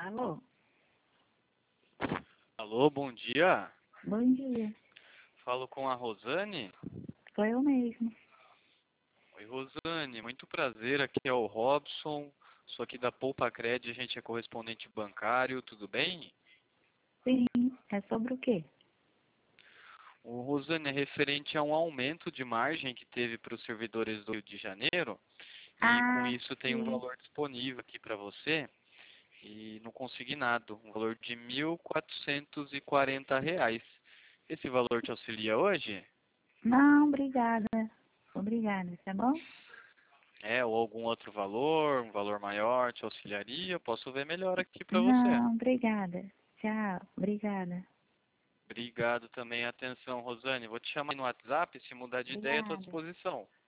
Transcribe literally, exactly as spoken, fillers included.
Alô? Alô, bom dia. Bom dia. Falo com a Rosane. Sou eu mesmo. Oi, Rosane, muito prazer. Aqui é o Robson. Sou aqui da Poupa Cred, a gente é correspondente bancário, tudo bem? Sim. É sobre o quê? O Rosane é referente a um aumento de margem que teve para os servidores do Rio de Janeiro e com Ah, isso tem um sim. valor disponível aqui para você e no consignado, um valor de mil quatrocentos e quarenta reais. Esse valor te auxilia hoje? Não, obrigada. Obrigada, tá bom? É, ou algum outro valor, um valor maior te auxiliaria? Eu posso ver melhor aqui para você. Não, obrigada. Tchau, obrigada. Obrigado também. Atenção, Rosane. Vou te chamar no WhatsApp. Se mudar de ideia, estou à Obrigada. disposição.